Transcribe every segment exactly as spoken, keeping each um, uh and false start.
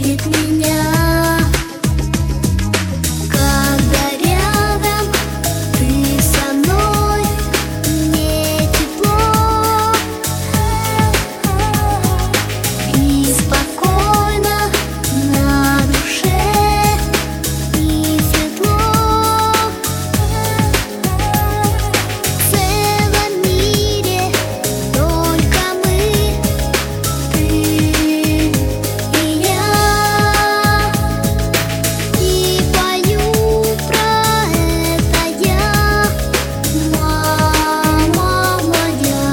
видит меня. Когда рядом ты со мной, мне тепло и спокойно на душе, и светло. В целом мире только мы, ты и я. И пою про это я, мама моя.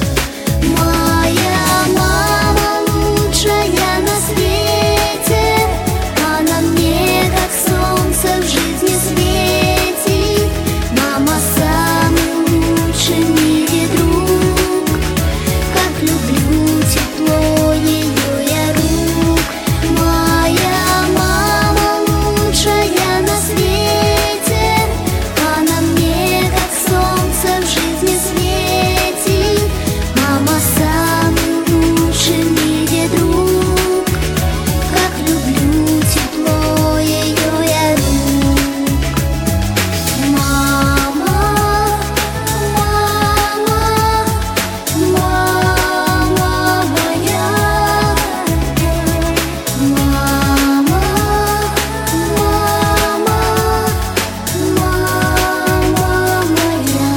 Моя мама лучшая на свете, она мне как солнце в жизни светит. Мама самый лучший в мире друг, как люблю тепло ее я рук. Моя мама лучшая на свете, она мне как солнце в жизни светит. Мама самый лучший в мире друг, как люблю тепло ее я рук. Мама, мама, мама моя. Мама, мама, мама моя.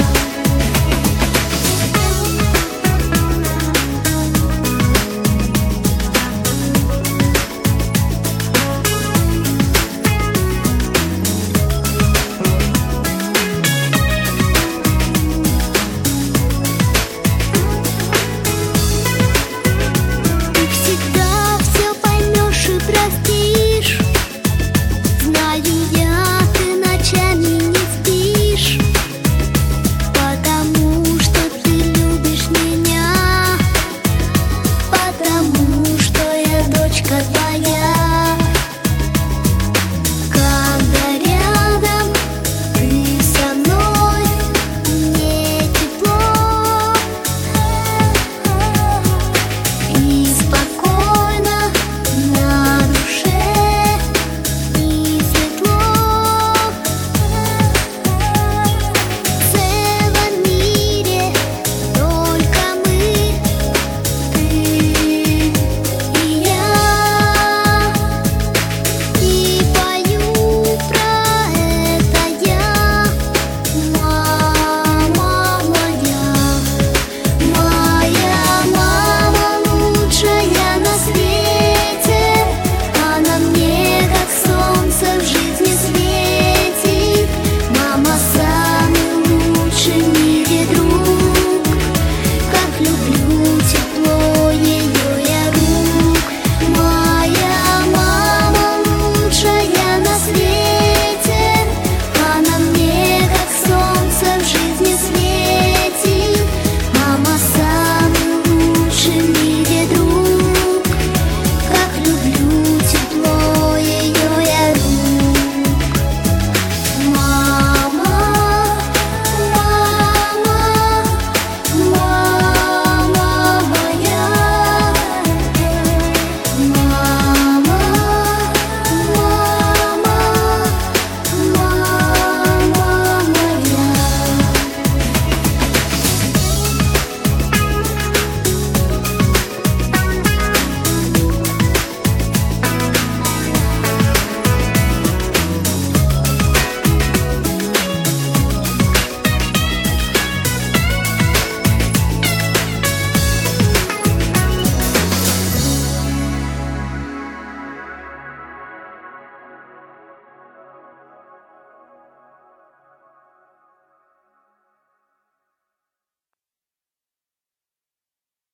Ты всегда все поймешь и простишь. Знаю я, ты ночами не спишь, потому что ты любишь меня, потому что я дочка твоя.